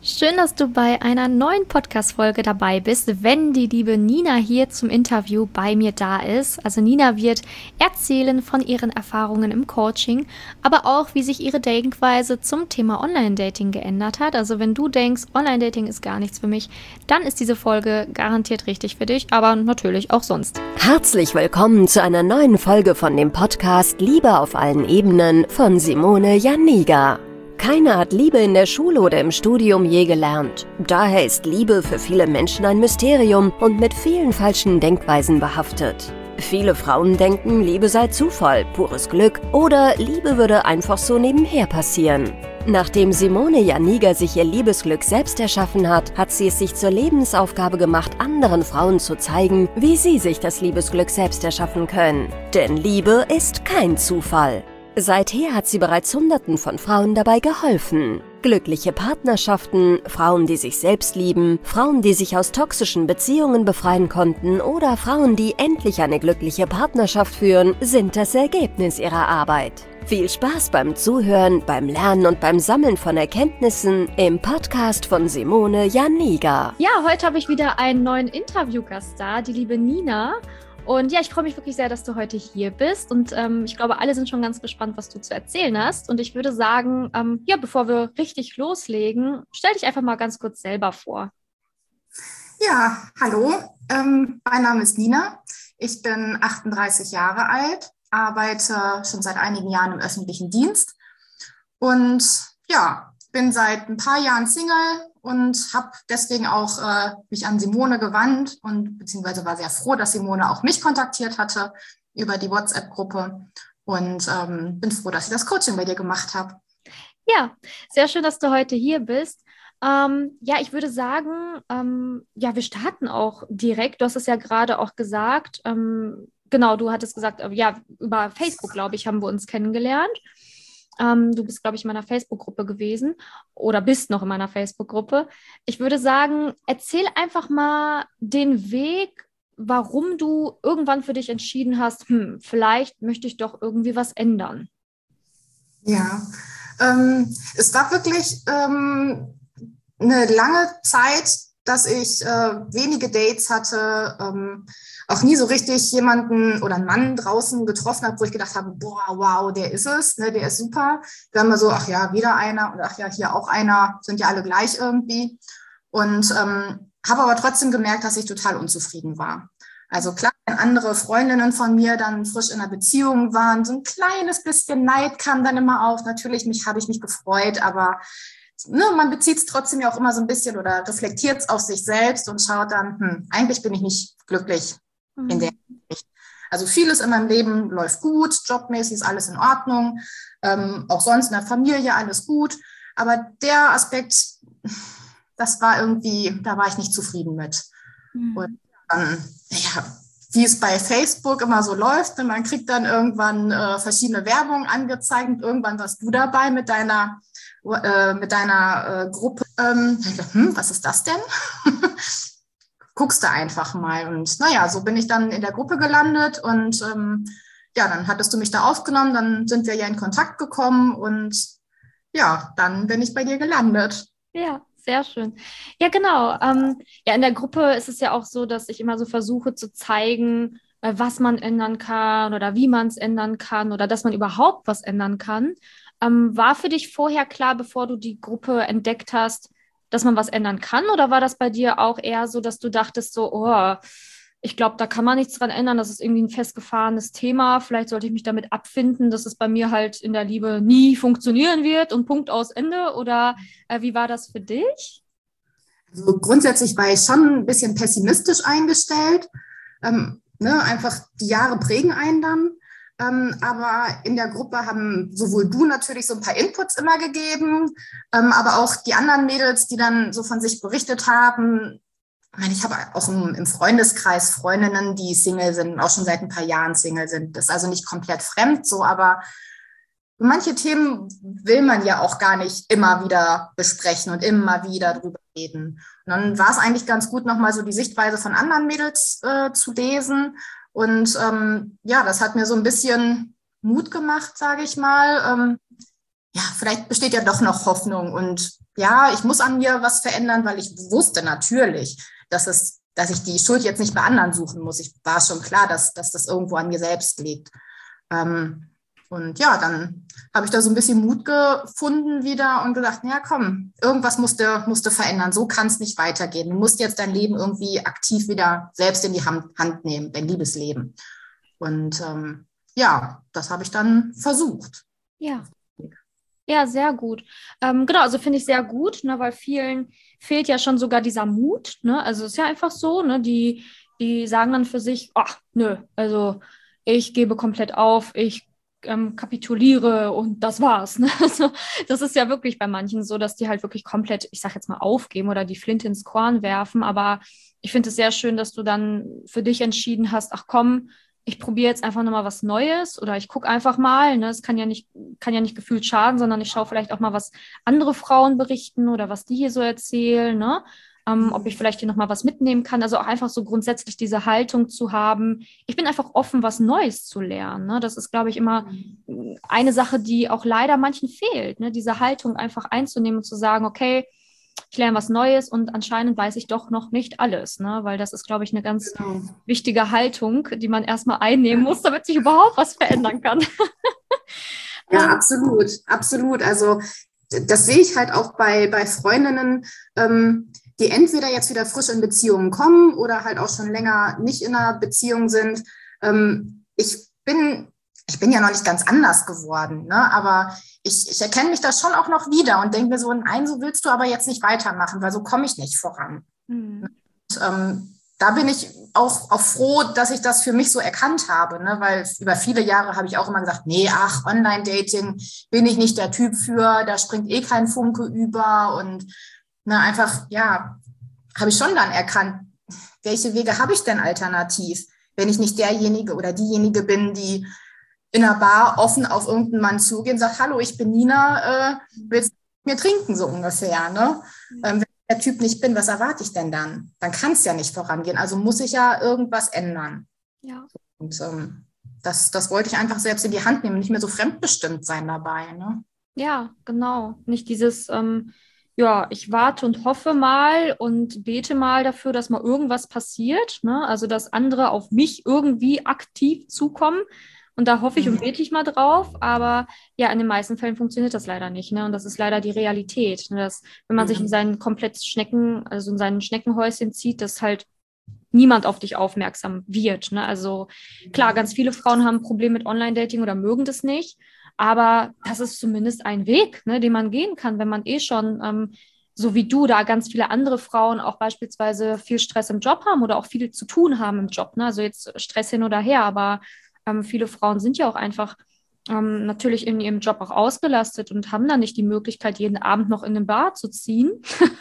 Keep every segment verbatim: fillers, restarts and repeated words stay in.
Schön, dass du bei einer neuen Podcast-Folge dabei bist, wenn die liebe Nina hier zum Interview bei mir da ist. Also Nina wird erzählen von ihren Erfahrungen im Coaching, aber auch, wie sich ihre Denkweise zum Thema Online-Dating geändert hat. Also wenn du denkst, Online-Dating ist gar nichts für mich, dann ist diese Folge garantiert richtig für dich, aber natürlich auch sonst. Herzlich willkommen zu einer neuen Folge von dem Podcast Liebe auf allen Ebenen von Simone Janiga. Keiner hat Liebe in der Schule oder im Studium je gelernt. Daher ist Liebe für viele Menschen ein Mysterium und mit vielen falschen Denkweisen behaftet. Viele Frauen denken, Liebe sei Zufall, pures Glück oder Liebe würde einfach so nebenher passieren. Nachdem Simone Janiga sich ihr Liebesglück selbst erschaffen hat, hat sie es sich zur Lebensaufgabe gemacht, anderen Frauen zu zeigen, wie sie sich das Liebesglück selbst erschaffen können. Denn Liebe ist kein Zufall. Seither hat sie bereits Hunderten von Frauen dabei geholfen. Glückliche Partnerschaften, Frauen, die sich selbst lieben, Frauen, die sich aus toxischen Beziehungen befreien konnten oder Frauen, die endlich eine glückliche Partnerschaft führen, sind das Ergebnis ihrer Arbeit. Viel Spaß beim Zuhören, beim Lernen und beim Sammeln von Erkenntnissen im Podcast von Simone Janiga. Ja, heute habe ich wieder einen neuen Interviewgast da, die liebe Nina. Und ja, ich freue mich wirklich sehr, dass du heute hier bist und ähm, ich glaube, alle sind schon ganz gespannt, was du zu erzählen hast. Und ich würde sagen, ähm, ja, bevor wir richtig loslegen, stell dich einfach mal ganz kurz selber vor. Ja, hallo, ähm, mein Name ist Nina. Ich bin achtunddreißig Jahre alt, arbeite schon seit einigen Jahren im öffentlichen Dienst und ja, bin seit ein paar Jahren Single und habe deswegen auch äh, mich an Simone gewandt und beziehungsweise war sehr froh, dass Simone auch mich kontaktiert hatte über die WhatsApp-Gruppe und ähm, bin froh, dass ich das Coaching bei dir gemacht habe. Ja, sehr schön, dass du heute hier bist. Ähm, ja, ich würde sagen, ähm, ja, wir starten auch direkt. Du hast es ja gerade auch gesagt. Ähm, genau, du hattest gesagt, äh, ja, über Facebook, glaube ich, haben wir uns kennengelernt. Ähm, du bist, glaube ich, in meiner Facebook-Gruppe gewesen oder bist noch in meiner Facebook-Gruppe. Ich würde sagen, erzähl einfach mal den Weg, warum du irgendwann für dich entschieden hast, hm, vielleicht möchte ich doch irgendwie was ändern. Ja, ähm, es war wirklich ähm, eine lange Zeit, dass ich äh, wenige Dates hatte, ähm, auch nie so richtig jemanden oder einen Mann draußen getroffen habe, wo ich gedacht habe, boah, wow, der ist es, ne, der ist super. Dann mal so, ach ja, wieder einer und ach ja, hier auch einer, sind ja alle gleich irgendwie. Und ähm, habe aber trotzdem gemerkt, dass ich total unzufrieden war. Also klar, wenn andere Freundinnen von mir dann frisch in einer Beziehung waren, so ein kleines bisschen Neid kam dann immer auf. Natürlich mich habe ich mich gefreut, aber ne, man bezieht es trotzdem ja auch immer so ein bisschen oder reflektiert es auf sich selbst und schaut dann, hm, eigentlich bin ich nicht glücklich mhm. in der Hinsicht. Also vieles in meinem Leben läuft gut, jobmäßig ist alles in Ordnung, ähm, auch sonst in der Familie alles gut, aber der Aspekt, das war irgendwie, da war ich nicht zufrieden mit. Mhm. Und dann, ja, wie es bei Facebook immer so läuft, man kriegt dann irgendwann äh, verschiedene Werbung angezeigt und irgendwann warst du dabei mit deiner äh, mit deiner äh, Gruppe. Ähm, ich dachte, hm, was ist das denn? Guckst du einfach mal. Und naja, so bin ich dann in der Gruppe gelandet und ähm, ja, dann hattest du mich da aufgenommen, dann sind wir ja in Kontakt gekommen und ja, dann bin ich bei dir gelandet. Ja. Sehr schön. Ja, genau. Ähm, ja, in der Gruppe ist es ja auch so, dass ich immer so versuche zu zeigen, äh, was man ändern kann oder wie man es ändern kann oder dass man überhaupt was ändern kann. Ähm, war für dich vorher klar, bevor du die Gruppe entdeckt hast, dass man was ändern kann? Oder war das bei dir auch eher so, dass du dachtest so, oh, ich glaube, da kann man nichts dran ändern, das ist irgendwie ein festgefahrenes Thema, vielleicht sollte ich mich damit abfinden, dass es bei mir halt in der Liebe nie funktionieren wird und Punkt aus Ende, oder äh, wie war das für dich? Also grundsätzlich war ich schon ein bisschen pessimistisch eingestellt, ähm, ne, einfach die Jahre prägen einen dann, ähm, aber in der Gruppe haben sowohl du natürlich so ein paar Inputs immer gegeben, ähm, aber auch die anderen Mädels, die dann so von sich berichtet haben. Ich meine, ich habe auch im, im Freundeskreis Freundinnen, die Single sind, auch schon seit ein paar Jahren Single sind. Das ist also nicht komplett fremd so, aber manche Themen will man ja auch gar nicht immer wieder besprechen und immer wieder drüber reden. Und dann war es eigentlich ganz gut, nochmal so die Sichtweise von anderen Mädels äh, zu lesen. Und ähm, ja, das hat mir so ein bisschen Mut gemacht, sage ich mal. Ähm, ja, vielleicht besteht ja doch noch Hoffnung und ja, ich muss an mir was verändern, weil ich wusste natürlich, dass es, dass ich die Schuld jetzt nicht bei anderen suchen muss. Ich war schon klar, dass, dass das irgendwo an mir selbst liegt. Ähm, und ja, dann habe ich da so ein bisschen Mut gefunden wieder und gedacht, ja komm, irgendwas musst du, musst du verändern. So kann es nicht weitergehen. Du musst jetzt dein Leben irgendwie aktiv wieder selbst in die Hand, Hand nehmen, dein Liebesleben. Und ähm, ja, das habe ich dann versucht. Ja. Ja, sehr gut. Ähm, genau, also finde ich sehr gut, ne, weil vielen fehlt ja schon sogar dieser Mut, ne? Also es ist ja einfach so, ne, die, die sagen dann für sich, ach, nö, also ich gebe komplett auf, ich ähm, kapituliere und das war's, ne? Also, das ist ja wirklich bei manchen so, dass die halt wirklich komplett, ich sag jetzt mal, aufgeben oder die Flinte ins Korn werfen, aber ich finde es sehr schön, dass du dann für dich entschieden hast, ach komm, ich probiere jetzt einfach nochmal was Neues oder ich gucke einfach mal, ne? Es kann ja nicht, kann ja nicht gefühlt schaden, sondern ich schaue vielleicht auch mal, was andere Frauen berichten oder was die hier so erzählen, ne? Ähm, ob ich vielleicht hier nochmal was mitnehmen kann. Also auch einfach so grundsätzlich diese Haltung zu haben. Ich bin einfach offen, was Neues zu lernen, ne? Das ist, glaube ich, immer eine Sache, die auch leider manchen fehlt, ne? Diese Haltung einfach einzunehmen und zu sagen, okay, ich lerne was Neues und anscheinend weiß ich doch noch nicht alles, ne? Weil das ist, glaube ich, eine ganz Genau. wichtige Haltung, die man erstmal einnehmen muss, damit sich überhaupt was verändern kann. Ja, absolut, absolut. Also das sehe ich halt auch bei, bei Freundinnen, ähm, die entweder jetzt wieder frisch in Beziehungen kommen oder halt auch schon länger nicht in einer Beziehung sind. Ähm, ich bin, ich bin ja noch nicht ganz anders geworden, ne? Aber ich, ich erkenne mich da schon auch noch wieder und denke mir so, nein, so willst du aber jetzt nicht weitermachen, weil so komme ich nicht voran. Mhm. Und, ähm, da bin ich auch, auch froh, dass ich das für mich so erkannt habe, ne? Weil über viele Jahre habe ich auch immer gesagt, nee, ach, Online-Dating bin ich nicht der Typ für, da springt eh kein Funke über und ne, einfach, ja, habe ich schon dann erkannt, welche Wege habe ich denn alternativ, wenn ich nicht derjenige oder diejenige bin, die in einer Bar offen auf irgendeinen Mann zugehen und sagt, hallo, ich bin Nina, äh, willst du mit mir trinken, so ungefähr, ne? Ähm, wenn ich der Typ nicht bin, was erwarte ich denn dann? Dann kann es ja nicht vorangehen, also muss ich ja irgendwas ändern. Ja. Und ähm, das, das wollte ich einfach selbst in die Hand nehmen, nicht mehr so fremdbestimmt sein dabei, ne? Ja, genau. Nicht dieses, ähm, ja, ich warte und hoffe mal und bete mal dafür, dass mal irgendwas passiert, ne? Also, dass andere auf mich irgendwie aktiv zukommen. Und da hoffe ich und bete ich mal drauf. Aber ja, in den meisten Fällen funktioniert das leider nicht, ne? Und das ist leider die Realität, ne? Dass, wenn man sich in seinen komplett Schnecken, also in seinen Schneckenhäuschen zieht, dass halt niemand auf dich aufmerksam wird, ne? Also klar, ganz viele Frauen haben ein Problem mit Online-Dating oder mögen das nicht. Aber das ist zumindest ein Weg, ne, den man gehen kann, wenn man eh schon, ähm, so wie du, da ganz viele andere Frauen auch beispielsweise viel Stress im Job haben oder auch viel zu tun haben im Job. Ne? Also jetzt Stress hin oder her, aber ähm, viele Frauen sind ja auch einfach ähm, natürlich in ihrem Job auch ausgelastet und haben dann nicht die Möglichkeit, jeden Abend noch in den Bar zu ziehen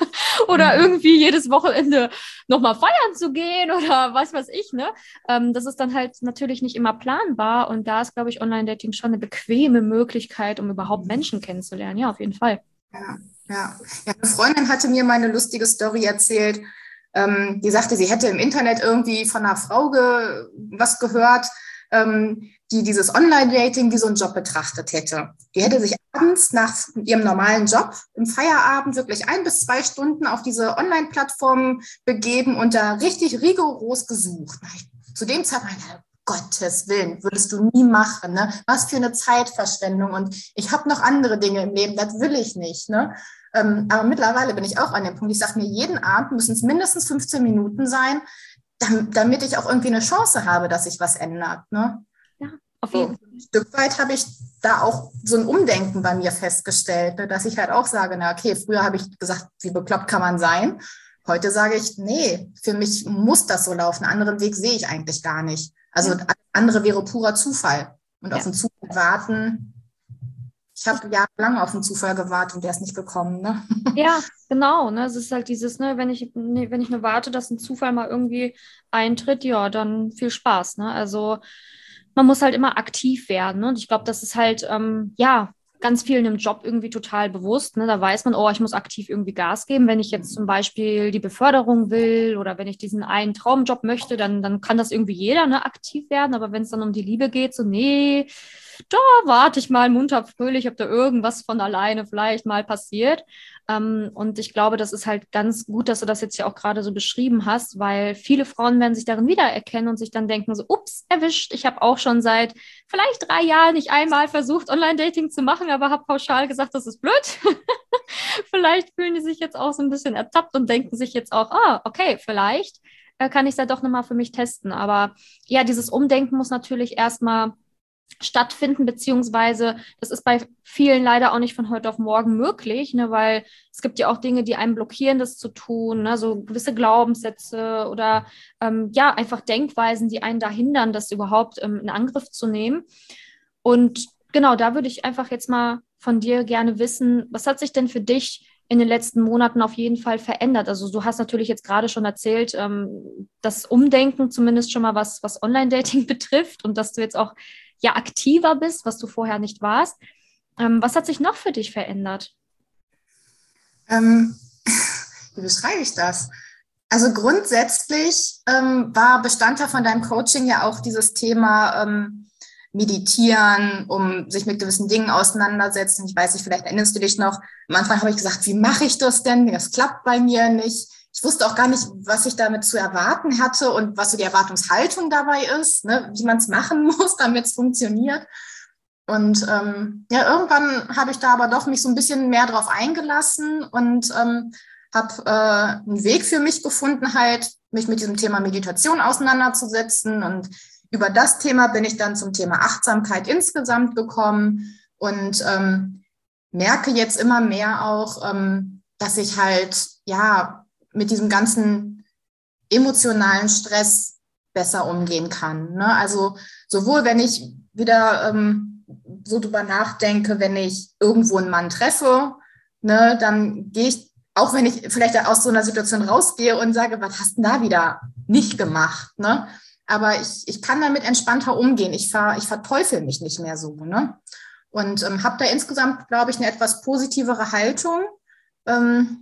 oder irgendwie jedes Wochenende nochmal feiern zu gehen oder was weiß ich, ne? Ähm, das ist dann halt natürlich nicht immer planbar und da ist, glaube ich, Online-Dating schon eine bequeme Möglichkeit, um überhaupt Menschen kennenzulernen. Ja, auf jeden Fall. Ja, ja. Ja, eine Freundin hatte mir mal eine lustige Story erzählt. Ähm, die sagte, sie hätte im Internet irgendwie von einer Frau ge was gehört, ähm, die dieses Online-Dating wie so einen Job betrachtet hätte. Die hätte sich abends nach ihrem normalen Job im Feierabend wirklich ein bis zwei Stunden auf diese Online-Plattform begeben und da richtig rigoros gesucht. Zu dem Zeitpunkt, Gottes Willen, würdest du nie machen, ne? Was für eine Zeitverschwendung und ich habe noch andere Dinge im Leben, das will ich nicht, ne? Ähm, aber mittlerweile bin ich auch an dem Punkt, ich sage mir, jeden Abend müssen es mindestens fünfzehn Minuten sein, damit ich auch irgendwie eine Chance habe, dass sich was ändert, ne? Ja, auf jeden Fall. So, ein Stück weit habe ich da auch so ein Umdenken bei mir festgestellt, ne? Dass ich halt auch sage, na okay, früher habe ich gesagt, wie bekloppt kann man sein? Heute sage ich, nee, für mich muss das so laufen, einen anderen Weg sehe ich eigentlich gar nicht. Also ja. Andere wäre purer Zufall. Und ja. Auf den Zufall warten, ich habe jahrelang auf den Zufall gewartet und der ist nicht gekommen. Ne? Ja, genau. Ne? Es ist halt dieses, ne, wenn ich, ne, wenn ich nur warte, dass ein Zufall mal irgendwie eintritt, ja, dann viel Spaß. Ne? Also man muss halt immer aktiv werden. Ne? Und ich glaube, das ist halt, ähm, ja, ganz vielen im Job irgendwie total bewusst. Ne? Da weiß man, oh, ich muss aktiv irgendwie Gas geben. Wenn ich jetzt zum Beispiel die Beförderung will oder wenn ich diesen einen Traumjob möchte, dann, dann kann das irgendwie jeder, ne, aktiv werden. Aber wenn es dann um die Liebe geht, so, nee, da warte ich mal munter fröhlich, ob da irgendwas von alleine vielleicht mal passiert. Ähm, und ich glaube, das ist halt ganz gut, dass du das jetzt ja auch gerade so beschrieben hast, weil viele Frauen werden sich darin wiedererkennen und sich dann denken so, ups, erwischt, ich habe auch schon seit vielleicht drei Jahren nicht einmal versucht, Online-Dating zu machen, aber habe pauschal gesagt, das ist blöd. Vielleicht fühlen die sich jetzt auch so ein bisschen ertappt und denken sich jetzt auch, ah, okay, vielleicht äh, kann ich es ja doch nochmal für mich testen. Aber ja, dieses Umdenken muss natürlich erstmal stattfinden, beziehungsweise das ist bei vielen leider auch nicht von heute auf morgen möglich, ne, weil es gibt ja auch Dinge, die einen blockieren, das zu tun, ne, so gewisse Glaubenssätze oder ähm, ja, einfach Denkweisen, die einen da hindern, das überhaupt ähm, in Angriff zu nehmen. Und genau, da würde ich einfach jetzt mal von dir gerne wissen, was hat sich denn für dich in den letzten Monaten auf jeden Fall verändert? Also du hast natürlich jetzt gerade schon erzählt, ähm, das Umdenken zumindest schon mal was, was Online-Dating betrifft und dass du jetzt auch ja aktiver bist, was du vorher nicht warst. Ähm, was hat sich noch für dich verändert? Ähm, wie beschreibe ich das? Also grundsätzlich ähm, war Bestandteil von deinem Coaching ja auch dieses Thema ähm, Meditieren, um sich mit gewissen Dingen auseinandersetzen. Ich weiß nicht, vielleicht erinnerst du dich noch, am Anfang habe ich gesagt, wie mache ich das denn? Das klappt bei mir nicht. Ich wusste auch gar nicht, was ich damit zu erwarten hatte und was so die Erwartungshaltung dabei ist, ne? Wie man es machen muss, damit es funktioniert. Und ähm, ja, irgendwann habe ich da aber doch mich so ein bisschen mehr drauf eingelassen und ähm, habe äh, einen Weg für mich gefunden, halt mich mit diesem Thema Meditation auseinanderzusetzen. Und über das Thema bin ich dann zum Thema Achtsamkeit insgesamt gekommen und ähm, merke jetzt immer mehr auch, ähm, dass ich halt ja mit diesem ganzen emotionalen Stress besser umgehen kann. Ne? Also sowohl, wenn ich wieder ähm, so drüber nachdenke, wenn ich irgendwo einen Mann treffe, ne, dann gehe ich, auch wenn ich vielleicht aus so einer Situation rausgehe und sage, was hast du da wieder nicht gemacht? Ne? Aber ich, ich kann damit entspannter umgehen. Ich, ver, ich verteufel mich nicht mehr so. Ne? Und ähm, habe da insgesamt, glaube ich, eine etwas positivere Haltung. Ähm,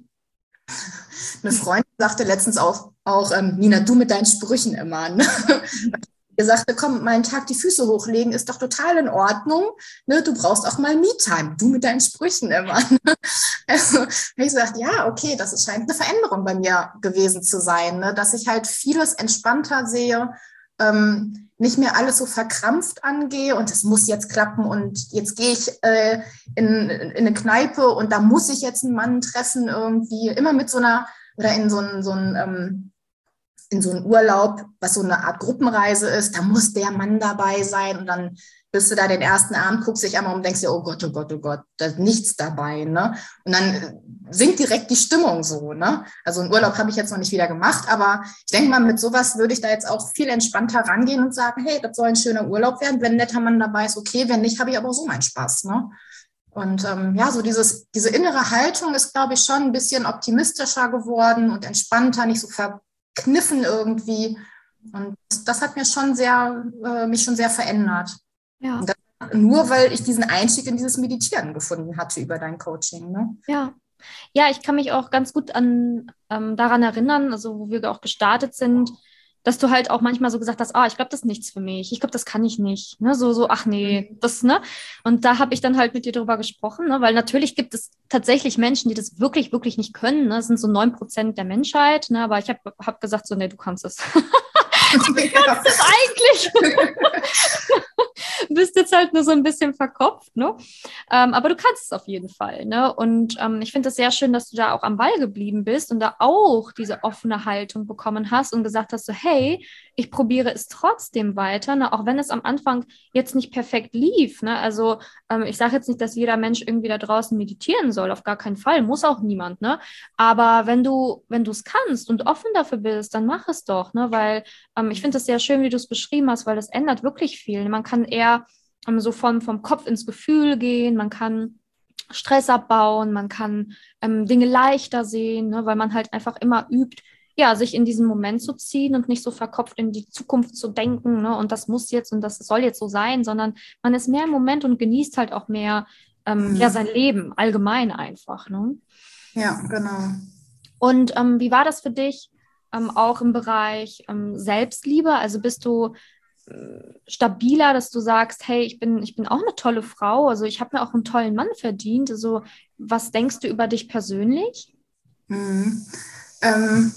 Eine Freundin sagte letztens auch, auch ähm, Nina, du mit deinen Sprüchen immer. Ne? Ihr sagte, komm, mal einen Tag die Füße hochlegen, ist doch total in Ordnung. Ne? Du brauchst auch mal Me-Time. Du mit deinen Sprüchen immer. Ne? Also habe ich gesagt, ja, okay, das scheint eine Veränderung bei mir gewesen zu sein, ne? Dass ich halt vieles entspannter sehe, ähm, nicht mehr alles so verkrampft angehe und es muss jetzt klappen und jetzt gehe ich äh, in, in eine Kneipe und da muss ich jetzt einen Mann treffen irgendwie, immer mit so einer, oder in so einen, so einen, ähm, in so einen Urlaub, was so eine Art Gruppenreise ist, da muss der Mann dabei sein und dann bist du da den ersten Abend, guckst dich einmal um und denkst dir, oh Gott, oh Gott, oh Gott, da ist nichts dabei, ne? Und dann sinkt direkt die Stimmung so, ne? Also einen Urlaub habe ich jetzt noch nicht wieder gemacht, aber ich denke mal, mit sowas würde ich da jetzt auch viel entspannter rangehen und sagen, hey, das soll ein schöner Urlaub werden, wenn ein netter Mann dabei ist, okay, wenn nicht, habe ich aber auch so meinen Spaß, ne? Und ähm, ja, so dieses, diese innere Haltung ist, glaube ich, schon ein bisschen optimistischer geworden und entspannter, nicht so verkniffen irgendwie. Und das, das hat mir schon sehr, äh, mich schon sehr verändert. Ja. Und das, nur weil ich diesen Einstieg in dieses Meditieren gefunden hatte über dein Coaching. Ne? Ja. Ja, ich kann mich auch ganz gut an, ähm, daran erinnern, also wo wir auch gestartet sind, dass du halt auch manchmal so gesagt hast, ah, ich glaube, das ist nichts für mich. Ich glaube, das kann ich nicht. Ne? So, so, ach nee, das, ne? Und da habe ich dann halt mit dir drüber gesprochen, ne? Weil natürlich gibt es tatsächlich Menschen, die das wirklich, wirklich nicht können. Ne? Das sind so neun Prozent der Menschheit, ne? Aber ich habe hab gesagt, so, nee, du kannst es. Du kannst es eigentlich. Du bist jetzt halt nur so ein bisschen verkopft, ne? Ähm, aber du kannst es auf jeden Fall, ne? Und ähm, ich finde es sehr schön, dass du da auch am Ball geblieben bist und da auch diese offene Haltung bekommen hast und gesagt hast so, hey, ich probiere es trotzdem weiter, ne? Auch wenn es am Anfang jetzt nicht perfekt lief, ne? Also ähm, ich sage jetzt nicht, dass jeder Mensch irgendwie da draußen meditieren soll, auf gar keinen Fall, muss auch niemand, ne? Aber wenn du, wenn du es kannst und offen dafür bist, dann mach es doch, ne? Weil ähm, ich finde es sehr schön, wie du es beschrieben hast, weil das ändert wirklich viel. Man kann eher ähm, so von, vom Kopf ins Gefühl gehen, man kann Stress abbauen, man kann ähm, Dinge leichter sehen, ne, weil man halt einfach immer übt, ja, sich in diesen Moment zu ziehen und nicht so verkopft in die Zukunft zu denken, ne, und das muss jetzt und das soll jetzt so sein, sondern man ist mehr im Moment und genießt halt auch mehr ähm, mhm. ja, sein Leben allgemein einfach. Ne? Ja, genau. Und ähm, wie war das für dich? Ähm, auch im Bereich ähm, Selbstliebe, also bist du stabiler, dass du sagst, hey, ich bin, ich bin auch eine tolle Frau, also ich habe mir auch einen tollen Mann verdient. Also was denkst du über dich persönlich? Mhm. Ähm,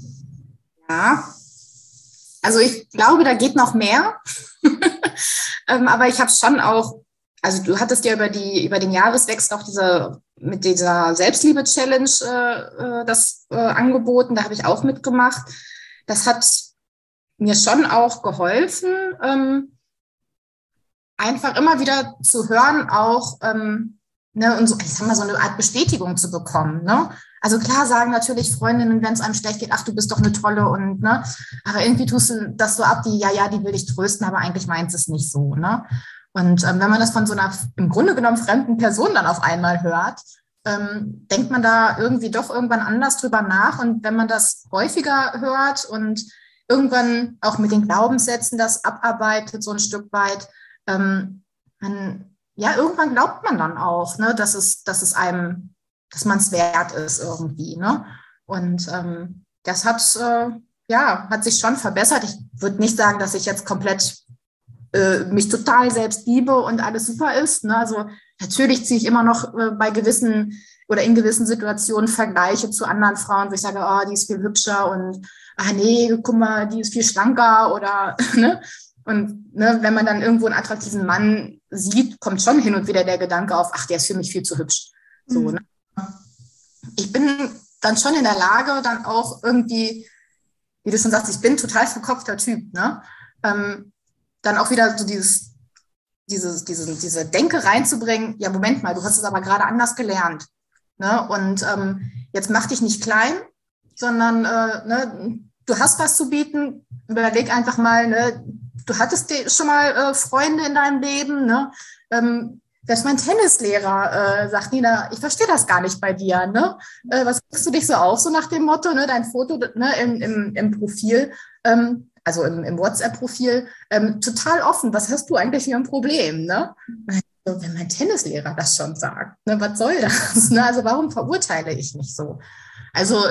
ja, also ich glaube, da geht noch mehr. ähm, aber ich habe schon auch, also du hattest ja über die über den Jahreswechsel auch diese mit dieser Selbstliebe-Challenge äh, das äh, angeboten. Da habe ich auch mitgemacht. Das hat mir schon auch geholfen, ähm, einfach immer wieder zu hören, auch ähm, ne, und so, ich sag mal, so eine Art Bestätigung zu bekommen. Ne? Also klar sagen natürlich Freundinnen, wenn es einem schlecht geht, ach, du bist doch eine Tolle und ne, aber irgendwie tust du das so ab, die, ja, ja, die will dich trösten, aber eigentlich meint es nicht so. Ne? Und ähm, wenn man das von so einer im Grunde genommen fremden Person dann auf einmal hört, ähm, denkt man da irgendwie doch irgendwann anders drüber nach. Und wenn man das häufiger hört und irgendwann auch mit den Glaubenssätzen das abarbeitet, so ein Stück weit, ähm, man, ja, irgendwann glaubt man dann auch, ne, dass es, dass es einem, dass man es wert ist irgendwie, ne? Und ähm, das hat, äh, ja, hat sich schon verbessert. Ich würde nicht sagen, dass ich jetzt komplett äh, mich total selbst liebe und alles super ist, ne? Also natürlich ziehe ich immer noch äh, bei gewissen oder in gewissen Situationen Vergleiche zu anderen Frauen, wo ich sage, oh, die ist viel hübscher und ah nee, guck mal, die ist viel schlanker oder ne? Und ne, wenn man dann irgendwo einen attraktiven Mann sieht, kommt schon hin und wieder der Gedanke auf, ach, der ist für mich viel zu hübsch. So, mhm. ne? Ich bin dann schon in der Lage, dann auch irgendwie, wie du schon sagst, ich bin total verkopfter Typ, ne? Ähm, dann auch wieder so dieses, dieses, diese, diese Denke reinzubringen, ja, Moment mal, du hast es aber gerade anders gelernt. Ne? Und ähm, jetzt mach dich nicht klein, sondern äh, ne, du hast was zu bieten, überleg einfach mal, ne, du hattest schon mal äh, Freunde in deinem Leben, ne? Ähm, selbst mein Tennislehrer äh, sagt, Nina, ich verstehe das gar nicht bei dir, ne? Äh, was kriegst du dich so auf, so nach dem Motto, ne? Dein Foto ne, im, im, im Profil, ähm, also im, im WhatsApp-Profil, ähm, total offen, was hast du eigentlich für ein Problem, ne? Also, wenn mein Tennislehrer das schon sagt, ne, was soll das? Ne? Also warum verurteile ich mich so? Also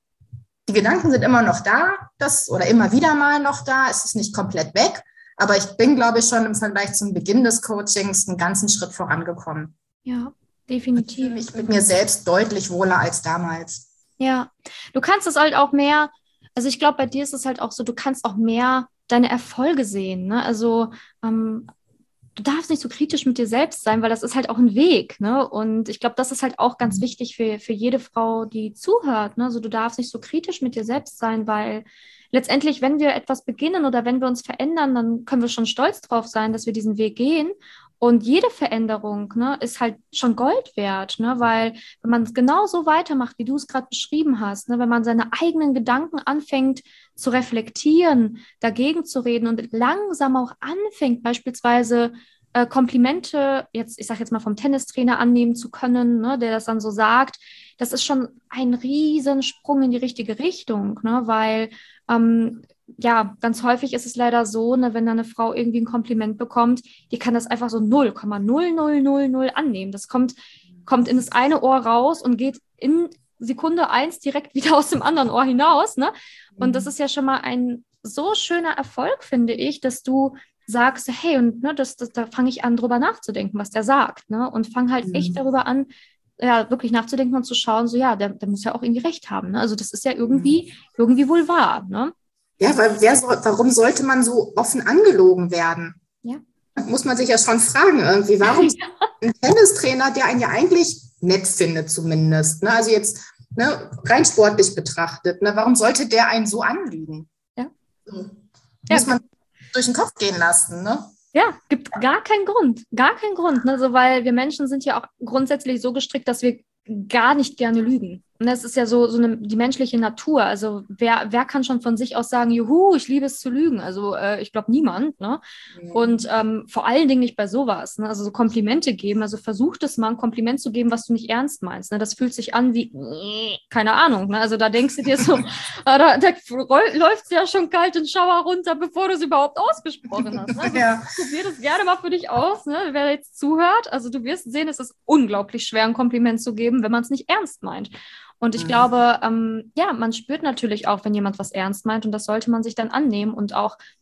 die Gedanken sind immer noch da, das, oder immer wieder mal noch da, es ist nicht komplett weg, aber ich bin, glaube ich, schon im Vergleich zum Beginn des Coachings einen ganzen Schritt vorangekommen. Ja, definitiv. Ich fühle mich mit mir selbst deutlich wohler als damals. Ja, du kannst es halt auch mehr, also ich glaube, bei dir ist es halt auch so, du kannst auch mehr deine Erfolge sehen, ne? Also ähm, du darfst nicht so kritisch mit dir selbst sein, weil das ist halt auch ein Weg, ne? Und ich glaube, das ist halt auch ganz wichtig für, für jede Frau, die zuhört, ne? Also du darfst nicht so kritisch mit dir selbst sein, weil letztendlich, wenn wir etwas beginnen oder wenn wir uns verändern, dann können wir schon stolz drauf sein, dass wir diesen Weg gehen. Und jede Veränderung, ne, ist halt schon Gold wert, ne? Weil wenn man es genau so weitermacht, wie du es gerade beschrieben hast, ne, wenn man seine eigenen Gedanken anfängt zu reflektieren, dagegen zu reden und langsam auch anfängt, beispielsweise äh, Komplimente, jetzt, ich sage jetzt mal vom Tennistrainer annehmen zu können, ne, der das dann so sagt, das ist schon ein Riesensprung in die richtige Richtung, ne? Weil ähm, ja, ganz häufig ist es leider so, ne, wenn da eine Frau irgendwie ein Kompliment bekommt, die kann das einfach so null Komma null null null null annehmen. Das kommt, kommt in das eine Ohr raus und geht in Sekunde eins direkt wieder aus dem anderen Ohr hinaus, ne? Und das ist ja schon mal ein so schöner Erfolg, finde ich, dass du sagst, hey, und ne, das, das, da fange ich an, drüber nachzudenken, was der sagt, ne? Und fange halt mhm. echt darüber an, ja, wirklich nachzudenken und zu schauen, so ja, der, der muss ja auch irgendwie recht haben, ne? Also das ist ja irgendwie, mhm. irgendwie wohl wahr, ne? Ja, weil wer soll, warum sollte man so offen angelogen werden? Ja. Da muss man sich ja schon fragen irgendwie, warum ja. ein Tennistrainer, der einen ja eigentlich nett findet zumindest, ne? Also jetzt ne, rein sportlich betrachtet, ne? Warum sollte der einen so anlügen? Ja. So. Muss ja. man durch den Kopf gehen lassen, ne? Ja, gibt gar keinen Grund, gar keinen Grund, ne? So, weil wir Menschen sind ja auch grundsätzlich so gestrickt, dass wir gar nicht gerne lügen. Und das ist ja so, so eine, die menschliche Natur. Also wer, wer kann schon von sich aus sagen, juhu, ich liebe es zu lügen? Also äh, ich glaube niemand. Ne? Mhm. Und ähm, vor allen Dingen nicht bei sowas. Ne? Also so Komplimente geben. Also versuch das mal, ein Kompliment zu geben, was du nicht ernst meinst. Ne? Das fühlt sich an wie, keine Ahnung. Ne? Also da denkst du dir so, da, da läuft es ja schon kalt den Schauer runter, bevor du es überhaupt ausgesprochen hast. Ne? Also, ja. Probier das gerne mal für dich aus, ne? Wer jetzt zuhört. Also du wirst sehen, es ist unglaublich schwer, ein Kompliment zu geben, wenn man es nicht ernst meint. Und ich mhm. glaube, ähm, ja, man spürt natürlich auch, wenn jemand was ernst meint und das sollte man sich dann annehmen und auch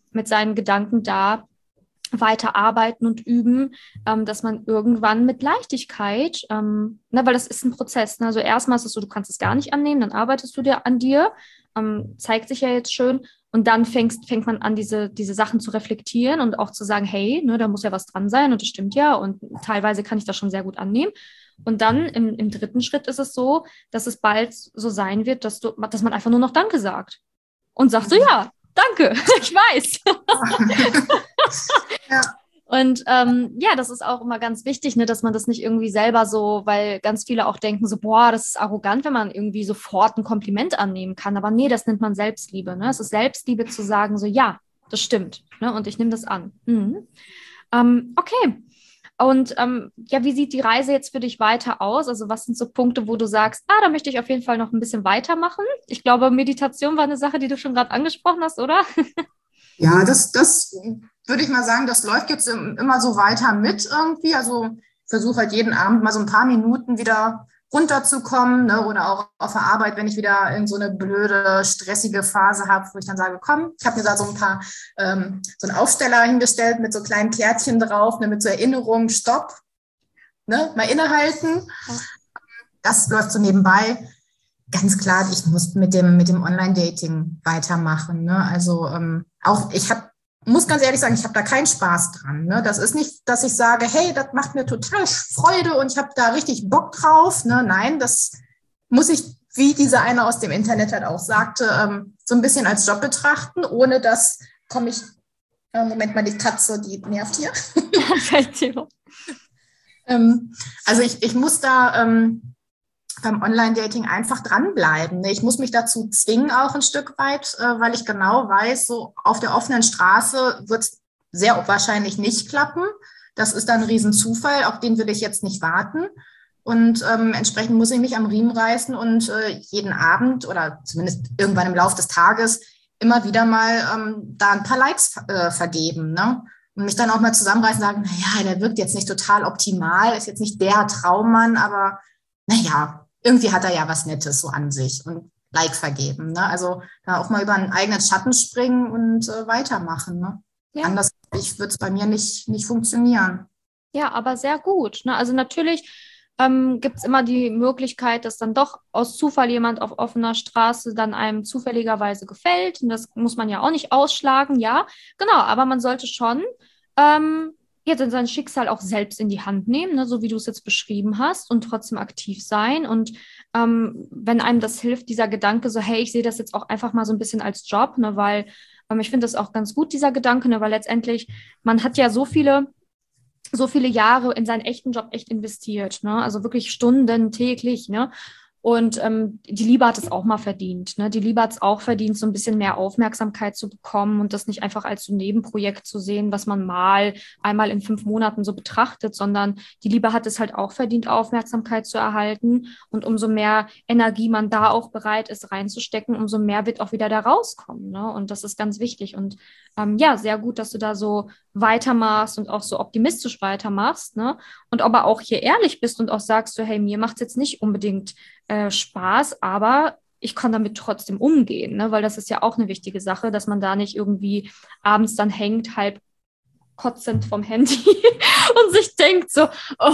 mit seinen Gedanken da weiter arbeiten und üben, ähm, dass man irgendwann mit Leichtigkeit, ähm, ne, weil das ist ein Prozess, ne? Also erstmal ist es so, du kannst es gar nicht annehmen, dann arbeitest du dir an dir, ähm, zeigt sich ja jetzt schön und dann fängst, fängt man an, diese, diese Sachen zu reflektieren und auch zu sagen, hey, ne, da muss ja was dran sein und das stimmt ja und teilweise kann ich das schon sehr gut annehmen. Und dann im, im dritten Schritt ist es so, dass es bald so sein wird, dass du, dass man einfach nur noch Danke sagt und sagt so, ja, danke, ich weiß. Ja. Und ähm, ja, das ist auch immer ganz wichtig, ne, dass man das nicht irgendwie selber so, weil ganz viele auch denken so, boah, das ist arrogant, wenn man irgendwie sofort ein Kompliment annehmen kann. Aber nee, das nennt man Selbstliebe. Ne? Es ist Selbstliebe zu sagen so, ja, das stimmt. Ne? Und ich nehme das an. Mhm. Ähm, okay. Und ähm, ja, wie sieht die Reise jetzt für dich weiter aus? Also was sind so Punkte, wo du sagst, ah, da möchte ich auf jeden Fall noch ein bisschen weitermachen? Ich glaube, Meditation war eine Sache, die du schon gerade angesprochen hast, oder? Ja, das, das würde ich mal sagen, das läuft jetzt immer so weiter mit irgendwie. Also ich versuche halt jeden Abend mal so ein paar Minuten wieder runterzukommen, ne? Oder auch auf der Arbeit, wenn ich wieder in so eine blöde, stressige Phase habe, wo ich dann sage, komm, ich habe mir da so ein paar, ähm, so einen Aufsteller hingestellt mit so kleinen Kärtchen drauf, ne? Mit so Erinnerungen, Stopp, ne? Mal innehalten. Das läuft so nebenbei. Ganz klar, ich muss mit dem, mit dem Online-Dating weitermachen. Ne? Also ähm, auch, ich hab, muss ganz ehrlich sagen, ich habe da keinen Spaß dran. Ne? Das ist nicht, dass ich sage, hey, das macht mir total Freude und ich habe da richtig Bock drauf. Ne? Nein, das muss ich, wie dieser eine aus dem Internet halt auch sagte, ähm, so ein bisschen als Job betrachten. Ohne das komme ich, äh, Moment mal, die Katze, die nervt hier. ähm, also ich, ich muss da... Ähm, beim Online-Dating einfach dranbleiben. Ich muss mich dazu zwingen auch ein Stück weit, weil ich genau weiß, so auf der offenen Straße wird es sehr wahrscheinlich nicht klappen. Das ist dann ein Riesenzufall, auf den will ich jetzt nicht warten. Und ähm, entsprechend muss ich mich am Riemen reißen und äh, jeden Abend oder zumindest irgendwann im Laufe des Tages immer wieder mal ähm, da ein paar Likes äh, vergeben, ne? Und mich dann auch mal zusammenreißen und sagen, naja, der wirkt jetzt nicht total optimal, ist jetzt nicht der Traummann, aber naja, irgendwie hat er ja was Nettes so an sich und Like vergeben. Ne? Also da auch mal über einen eigenen Schatten springen und äh, weitermachen. Ne? Ja. Anders wird es bei mir nicht, nicht funktionieren. Ja, aber sehr gut. Ne? Also natürlich ähm, gibt es immer die Möglichkeit, dass dann doch aus Zufall jemand auf offener Straße dann einem zufälligerweise gefällt. Und das muss man ja auch nicht ausschlagen, ja. Genau, aber man sollte schon ähm, ja, dann sein Schicksal auch selbst in die Hand nehmen, ne, so wie du es jetzt beschrieben hast und trotzdem aktiv sein. Und ähm, wenn einem das hilft, dieser Gedanke so, hey, ich sehe das jetzt auch einfach mal so ein bisschen als Job, ne, weil ähm, ich finde das auch ganz gut, dieser Gedanke, ne, weil letztendlich, man hat ja so viele, so viele Jahre in seinen echten Job echt investiert, ne, also wirklich Stunden täglich, ne. Und ähm, die Liebe hat es auch mal verdient. Ne? Die Liebe hat es auch verdient, so ein bisschen mehr Aufmerksamkeit zu bekommen und das nicht einfach als so ein Nebenprojekt zu sehen, was man mal einmal in fünf Monaten so betrachtet, sondern die Liebe hat es halt auch verdient, Aufmerksamkeit zu erhalten. Und umso mehr Energie man da auch bereit ist reinzustecken, umso mehr wird auch wieder da rauskommen. Ne? Und das ist ganz wichtig. Und ähm, ja, sehr gut, dass du da so weitermachst und auch so optimistisch weitermachst. Ne? Und aber auch hier ehrlich bist und auch sagst so, hey, mir macht es jetzt nicht unbedingt Äh, Spaß, aber ich kann damit trotzdem umgehen, ne? Weil das ist ja auch eine wichtige Sache, dass man da nicht irgendwie abends dann hängt, halb kotzend vom Handy und sich denkt so,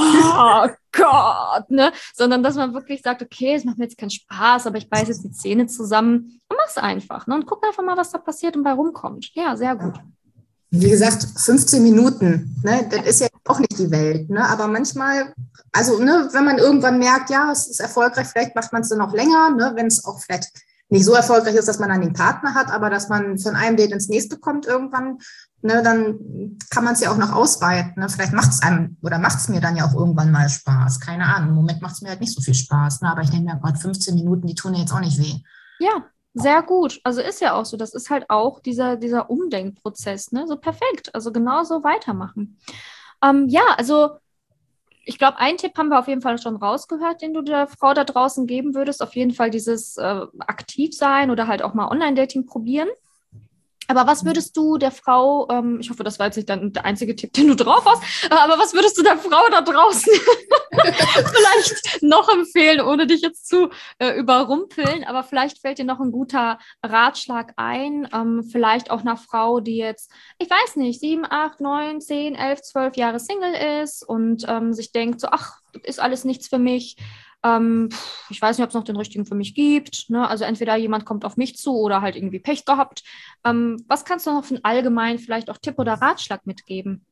oh Gott, ne? Sondern dass man wirklich sagt, okay, es macht mir jetzt keinen Spaß, aber ich beiße jetzt die Zähne zusammen und mach's einfach, ne? Und guck einfach mal, was da passiert und bei rumkommt. Ja, sehr gut. Wie gesagt, fünfzehn Minuten, ne? Das ist ja auch nicht die Welt, ne? Aber manchmal, also ne, wenn man irgendwann merkt, ja, es ist erfolgreich, vielleicht macht man es dann noch länger, ne? Wenn es auch vielleicht nicht so erfolgreich ist, dass man dann den Partner hat, aber dass man von einem Date ins nächste kommt irgendwann, ne, dann kann man es ja auch noch ausweiten. Ne? Vielleicht macht es einem oder macht es mir dann ja auch irgendwann mal Spaß. Keine Ahnung, im Moment macht es mir halt nicht so viel Spaß. Ne? Aber ich denke mir, Gott, fünfzehn Minuten, die tun ja jetzt auch nicht weh. Ja, sehr gut. Also ist ja auch so. Das ist halt auch dieser, dieser Umdenkprozess, ne? So perfekt. Also genauso weitermachen. Ähm, ja, also ich glaube, einen Tipp haben wir auf jeden Fall schon rausgehört, den du der Frau da draußen geben würdest. Auf jeden Fall dieses äh, Aktivsein oder halt auch mal Online-Dating probieren. Aber was würdest du der Frau, ähm, ich hoffe, das war jetzt nicht dann der einzige Tipp, den du drauf hast, aber was würdest du der Frau da draußen vielleicht noch empfehlen, ohne dich jetzt zu äh, überrumpeln, aber vielleicht fällt dir noch ein guter Ratschlag ein, ähm, vielleicht auch einer Frau, die jetzt, ich weiß nicht, sieben, acht, neun, zehn, elf, zwölf Jahre Single ist und ähm, sich denkt so, ach, das ist alles nichts für mich. Ähm, ich weiß nicht, ob es noch den richtigen für mich gibt. Ne? Also entweder jemand kommt auf mich zu oder halt irgendwie Pech gehabt. Ähm, was kannst du noch für einen allgemeinen vielleicht auch Tipp oder Ratschlag mitgeben?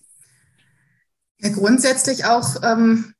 Ja, grundsätzlich auch ähm,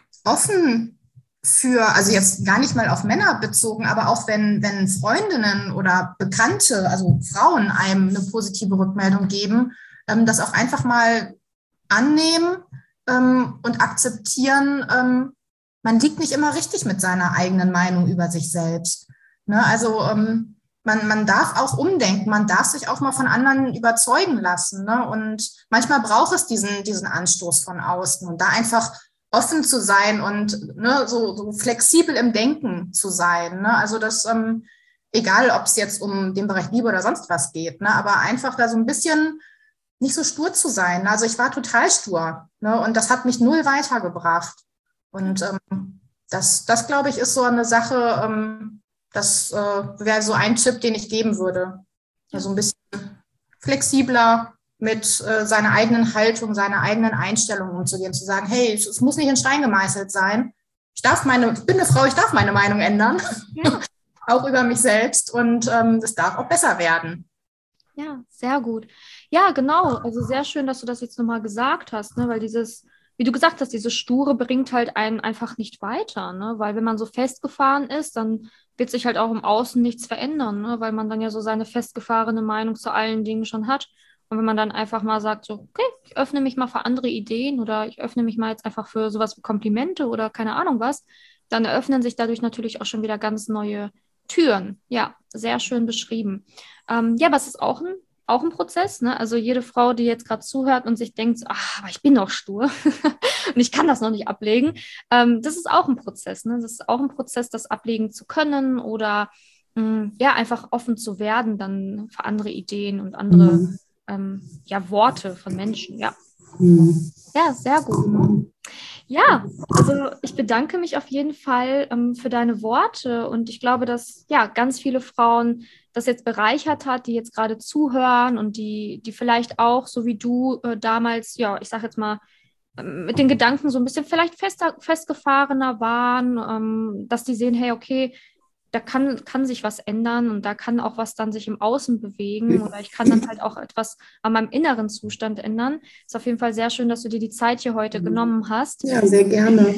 offen für, also jetzt gar nicht mal auf Männer bezogen, aber auch wenn, wenn Freundinnen oder Bekannte, also Frauen einem eine positive Rückmeldung geben, ähm, das auch einfach mal annehmen ähm, und akzeptieren, ähm, man liegt nicht immer richtig mit seiner eigenen Meinung über sich selbst. Ne? Also ähm, man, man darf auch umdenken, man darf sich auch mal von anderen überzeugen lassen. Ne? Und manchmal braucht es diesen, diesen Anstoß von außen und da einfach offen zu sein und ne, so, so flexibel im Denken zu sein. Ne? Also das, ähm, egal ob es jetzt um den Bereich Liebe oder sonst was geht, ne? Aber einfach da so ein bisschen nicht so stur zu sein. Also ich war total stur, ne? Und das hat mich null weitergebracht. Und ähm, das, das glaube ich, ist so eine Sache, ähm, das äh, wäre so ein Tipp, den ich geben würde. Also ein bisschen flexibler mit äh, seiner eigenen Haltung, seiner eigenen Einstellung umzugehen, zu sagen, hey, es, es muss nicht in Stein gemeißelt sein. Ich darf meine, ich bin eine Frau, ich darf meine Meinung ändern, ja. Auch über mich selbst und ähm, das darf auch besser werden. Ja, sehr gut. Ja, genau. Also sehr schön, dass du das jetzt nochmal gesagt hast, ne? Weil dieses, wie du gesagt hast, diese Sture bringt halt einen einfach nicht weiter, ne? Weil wenn man so festgefahren ist, dann wird sich halt auch im Außen nichts verändern, ne? Weil man dann ja so seine festgefahrene Meinung zu allen Dingen schon hat. Und wenn man dann einfach mal sagt, so, okay, ich öffne mich mal für andere Ideen oder ich öffne mich mal jetzt einfach für sowas wie Komplimente oder keine Ahnung was, dann eröffnen sich dadurch natürlich auch schon wieder ganz neue Türen. Ja, sehr schön beschrieben. Ähm, ja, aber es ist auch ein, auch ein Prozess, ne? Also jede Frau, die jetzt gerade zuhört und sich denkt, so, ach, aber ich bin doch stur und ich kann das noch nicht ablegen, ähm, das ist auch ein Prozess, ne? Das ist auch ein Prozess, das ablegen zu können oder mh, ja, einfach offen zu werden dann für andere Ideen und andere mhm. ähm, ja, Worte von Menschen, ja. Mhm. Ja, sehr gut. Ja, also ich bedanke mich auf jeden Fall ähm, für deine Worte und ich glaube, dass ja ganz viele Frauen das jetzt bereichert hat, die jetzt gerade zuhören und die, die vielleicht auch, so wie du äh, damals, ja, ich sag jetzt mal, ähm, mit den Gedanken so ein bisschen vielleicht fester, festgefahrener waren, ähm, dass die sehen, hey, okay, da kann, kann sich was ändern und da kann auch was dann sich im Außen bewegen oder ich kann dann halt auch etwas an meinem inneren Zustand ändern. Ist auf jeden Fall sehr schön, dass du dir die Zeit hier heute genommen hast. Ja, sehr gerne.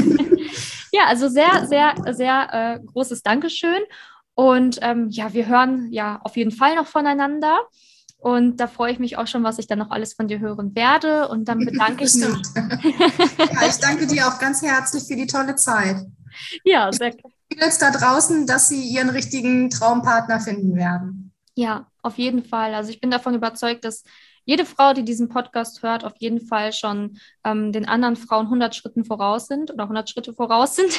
Ja, also sehr, sehr, sehr äh, großes Dankeschön und ähm, ja, wir hören ja auf jeden Fall noch voneinander und da freue ich mich auch schon, was ich dann noch alles von dir hören werde und dann bedanke ich mich. Ja, ich danke dir auch ganz herzlich für die tolle Zeit. Ja, sehr gerne. Jetzt da draußen, dass sie ihren richtigen Traumpartner finden werden. Ja, auf jeden Fall. Also ich bin davon überzeugt, dass jede Frau, die diesen Podcast hört, auf jeden Fall schon ähm, den anderen Frauen hundert Schritten voraus sind oder hundert Schritte voraus sind.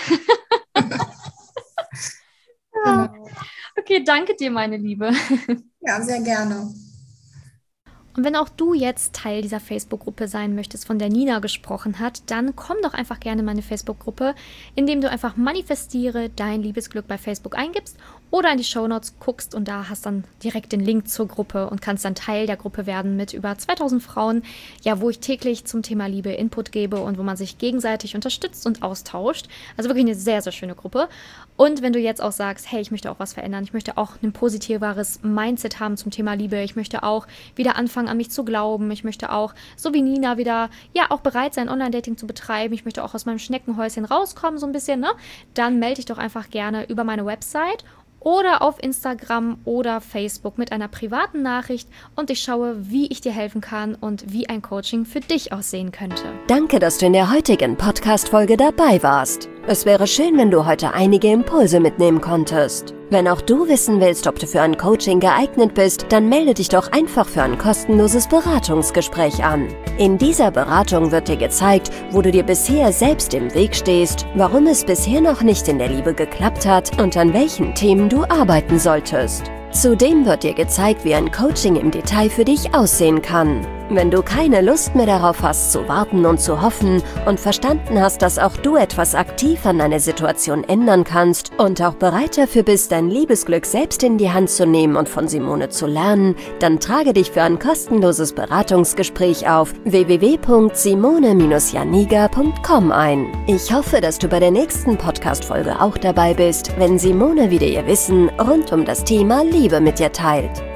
Ja. Genau. Okay, danke dir, meine Liebe. Ja, sehr gerne. Und wenn auch du jetzt Teil dieser Facebook-Gruppe sein möchtest, von der Nina gesprochen hat, dann komm doch einfach gerne in meine Facebook-Gruppe, indem du einfach manifestiere dein Liebesglück bei Facebook eingibst oder in die Shownotes guckst und da hast dann direkt den Link zur Gruppe und kannst dann Teil der Gruppe werden mit über zweitausend Frauen, ja, wo ich täglich zum Thema Liebe Input gebe und wo man sich gegenseitig unterstützt und austauscht. Also wirklich eine sehr, sehr schöne Gruppe. Und wenn du jetzt auch sagst, hey, ich möchte auch was verändern, ich möchte auch ein positiveres Mindset haben zum Thema Liebe, ich möchte auch wieder anfangen, an mich zu glauben, ich möchte auch, so wie Nina, wieder, ja, auch bereit sein, Online-Dating zu betreiben, ich möchte auch aus meinem Schneckenhäuschen rauskommen, so ein bisschen, ne? Dann melde dich doch einfach gerne über meine Website oder auf Instagram oder Facebook mit einer privaten Nachricht und ich schaue, wie ich dir helfen kann und wie ein Coaching für dich aussehen könnte. Danke, dass du in der heutigen Podcast-Folge dabei warst. Es wäre schön, wenn du heute einige Impulse mitnehmen konntest. Wenn auch du wissen willst, ob du für ein Coaching geeignet bist, dann melde dich doch einfach für ein kostenloses Beratungsgespräch an. In dieser Beratung wird dir gezeigt, wo du dir bisher selbst im Weg stehst, warum es bisher noch nicht in der Liebe geklappt hat und an welchen Themen du arbeiten solltest. Zudem wird dir gezeigt, wie ein Coaching im Detail für dich aussehen kann. Wenn du keine Lust mehr darauf hast, zu warten und zu hoffen und verstanden hast, dass auch du etwas aktiv an deiner Situation ändern kannst und auch bereit dafür bist, dein Liebesglück selbst in die Hand zu nehmen und von Simone zu lernen, dann trage dich für ein kostenloses Beratungsgespräch auf w w w punkt simone Bindestrich janiga punkt com ein. Ich hoffe, dass du bei der nächsten Podcast-Folge auch dabei bist, wenn Simone wieder ihr Wissen rund um das Thema Liebe mit dir teilt.